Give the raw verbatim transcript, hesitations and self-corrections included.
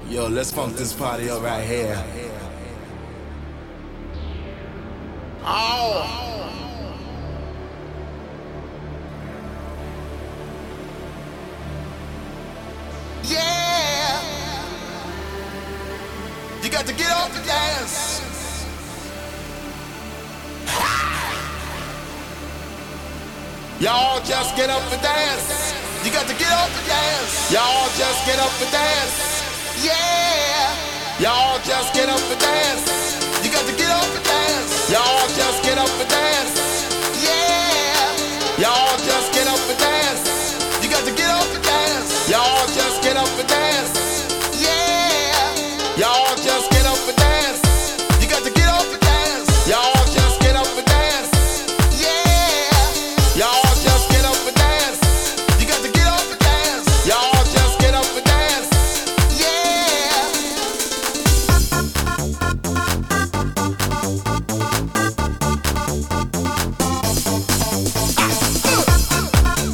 Yo, let's funk this party up right here. Oh! Yeah! You got to get off the dance. Y'all just get up and dance. You got to get up and dance. Y'all just get up and dance. Yeah! Y'all just get up and dance. You got to get up and dance. Y'all just get up and dance. Yeah! Y'all just get up and dance. You got to get up and dance. Y'all just get up and dance. Yeah! Y'all just get up and dance. You got to get up and dance. Y'all just get up and dance. Yeah! Y'all just get up and dance. You got to get up and dance. Y'all just get up and dance. Yeah! Uh, uh.